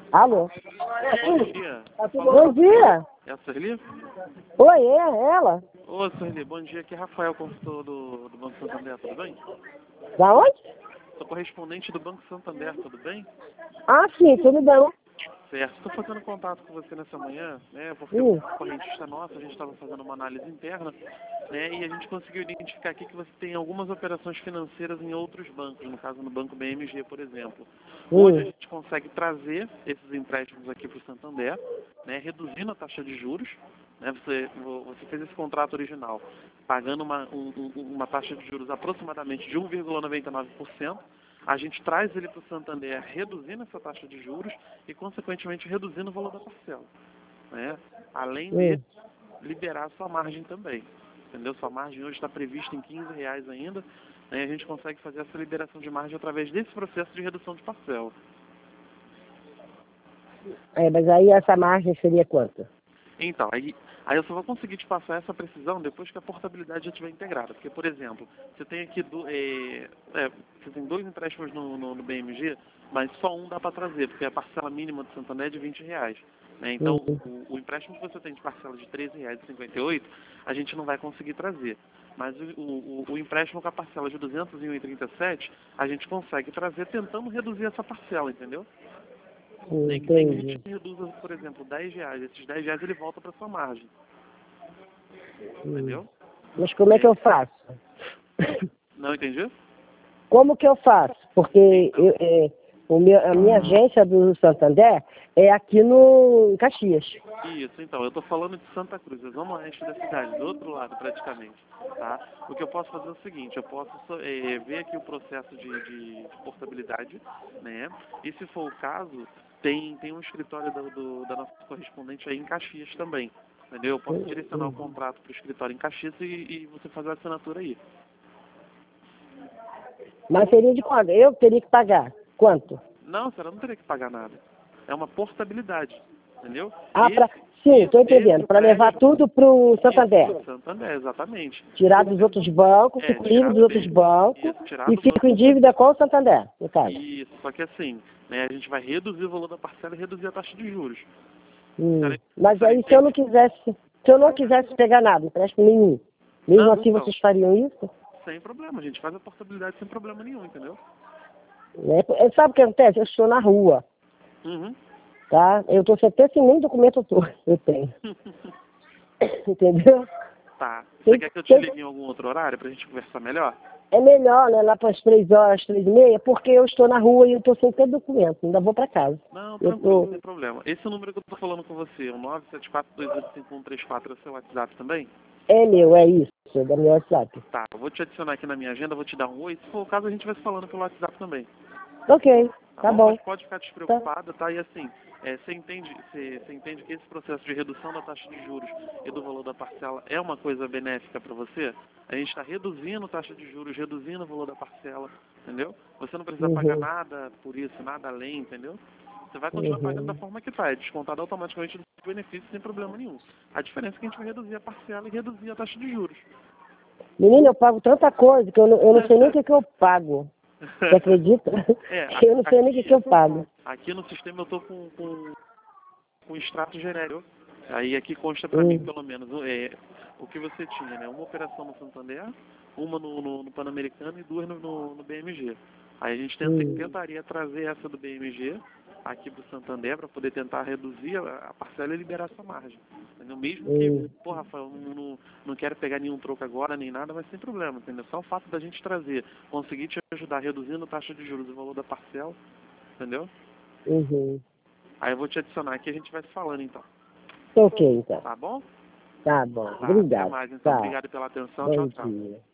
Alô? Bom dia. Bom dia. É a Sueli? Oi, é ela? Ô, Sueli, bom dia. Aqui é Rafael, consultor do Banco Santander, tudo bem? Da onde? Sou correspondente do Banco Santander, tudo bem? Ah, sim, tudo bem. Certo. Estou fazendo contato com você nessa manhã, né? Porque Hum. o correntista nosso, a gente estava fazendo uma análise interna, né? E a gente conseguiu identificar aqui que você tem algumas operações financeiras em outros bancos, no caso no Banco BMG, por exemplo. Hoje a gente consegue trazer esses empréstimos aqui para o Santander, né? Reduzindo a taxa de juros, né? Você fez esse contrato original pagando uma taxa de juros aproximadamente de 1,99%. A gente traz ele para o Santander reduzindo essa taxa de juros e, consequentemente, reduzindo o valor da parcela, né? Além de liberar a sua margem também, entendeu? Sua margem hoje está prevista em R$ 15 ainda, né? A gente consegue fazer essa liberação de margem através desse processo de redução de parcela. É, mas aí essa margem seria quanto? Então, aí eu só vou conseguir te passar essa precisão depois que a portabilidade já estiver integrada. Porque, por exemplo, você tem aqui você tem 2 empréstimos no BMG, mas só um dá para trazer, porque a parcela mínima do Santander é de R$ 20. Né? Então, o empréstimo que você tem de parcela de R$ 13,58, a gente não vai conseguir trazer. Mas o empréstimo com a parcela de R$ 201,37, a gente consegue trazer tentando reduzir essa parcela, entendeu? Nem que a gente reduza, por exemplo, R$ 10. Esses R$ 10 ele volta para sua margem. Entendeu? Mas como é que eu faço? Não entendi? Como que eu faço? Porque a minha agência do Santander é aqui em Caxias. Isso, então, eu estou falando de Santa Cruz, a zona oeste da cidade, do outro lado praticamente. Tá? O que eu posso fazer é o seguinte, eu posso ver aqui o processo de portabilidade, né? E se for o caso, tem um escritório da nossa correspondente aí em Caxias também. Entendeu? Eu posso direcionar o contrato para o escritório em Caxias e você fazer a assinatura aí. Mas seria de quando? Eu teria que pagar. Quanto? Não, senhora, não teria que pagar nada. É uma portabilidade, entendeu? Sim, estou entendendo. Para levar tudo para o Santander. Isso, Santander, exatamente. Tirar dos outros bancos, fico livre dos outros bancos e fico em dívida com o Santander, no caso. Isso, só que assim, né, a gente vai reduzir o valor da parcela e reduzir a taxa de juros. Mas aí se eu não quisesse pegar nada, empréstimo nenhum, mesmo assim vocês fariam isso? Sem problema, a gente faz a portabilidade sem problema nenhum, entendeu? Sabe o que acontece? Eu estou na rua, tá? Eu estou até sem nem documento eu tenho. Entendeu? Tá. Você quer que eu te ligue em algum outro horário pra gente conversar melhor? É melhor, né? Lá para as 3h, 3h30, porque eu estou na rua e eu estou sem ter documento, ainda vou para casa. Não, tranquilo, não tem problema. Esse número que eu tô falando com você, o 974285134, é o seu WhatsApp também? É meu, é isso, é da minha WhatsApp. Tá, eu vou te adicionar aqui na minha agenda, vou te dar um oi. Se for o caso, a gente vai se falando pelo WhatsApp também. Ok, tá bom. Mas pode ficar despreocupada, tá? E assim, você entende que esse processo de redução da taxa de juros e do valor da parcela é uma coisa benéfica para você? A gente está reduzindo a taxa de juros, reduzindo o valor da parcela, entendeu? Você não precisa pagar nada por isso, nada além, entendeu? Você vai continuar pagando da forma que está, é descontado automaticamente do benefício sem problema nenhum. A diferença é que a gente vai reduzir a parcela e reduzir a taxa de juros. Menina, eu pago tanta coisa que eu não sei nem o que eu pago. Você acredita? Eu não sei nem o que eu pago. Aqui no sistema eu estou com extrato genérico. Aí aqui consta para mim, pelo menos, o que você tinha, né? Uma operação no Santander, uma no Pan-Americano e 2 no BMG. Aí a gente tentaria trazer essa do BMG aqui para o Santander para poder tentar reduzir a parcela e liberar essa margem. Entendeu? Mesmo que, Rafael, não quero pegar nenhum troco agora, nem nada, mas sem problema, entendeu? Só o fato da gente trazer, conseguir te ajudar reduzindo a taxa de juros e o valor da parcela, entendeu? Aí eu vou te adicionar aqui e a gente vai se falando, então. Ok, então. Tá bom? Tá bom, Tá, obrigado. até mais, então. Obrigado pela atenção. Tchau, tchau.